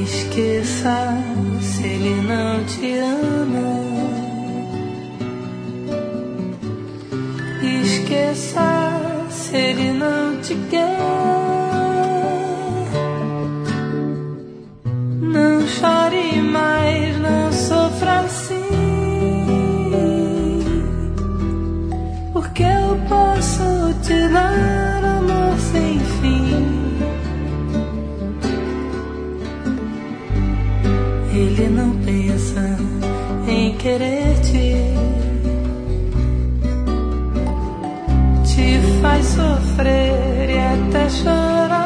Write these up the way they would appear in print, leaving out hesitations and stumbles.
Esqueça se ele não te ama. Esqueça se ele não te quer. Não chore mais, não sofra assim, porque eu posso te dar amor sem fim. Ele não pensa em querer-te, te faz sofrer e até chorar.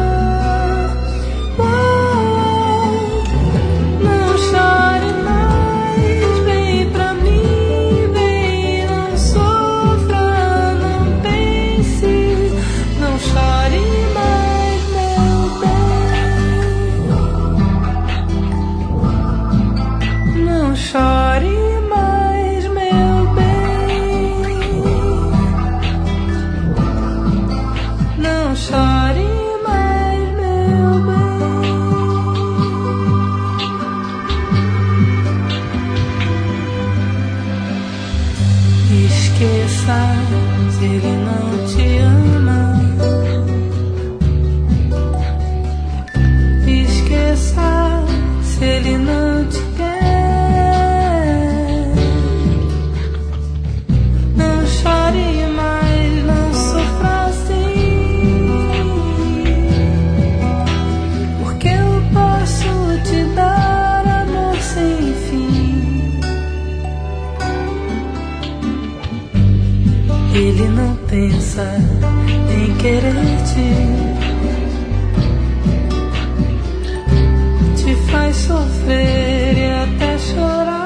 Não chore mais, vem pra mim, vem, não sofra, não pense, não chore mais, meu bem. Não chore mais, meu bem. Não chore mais, meu bem. Esqueça se ele não te ama. Esqueça se ele não te quer. Não chore mais, não sofra assim, porque eu posso te dar amor sem fim. Ele não pensa em querer-te, te faz sofrer e até chorar.